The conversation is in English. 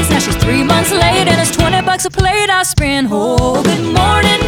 Now she's 3 months late and it's $20 a plate I spend. Oh, good morning,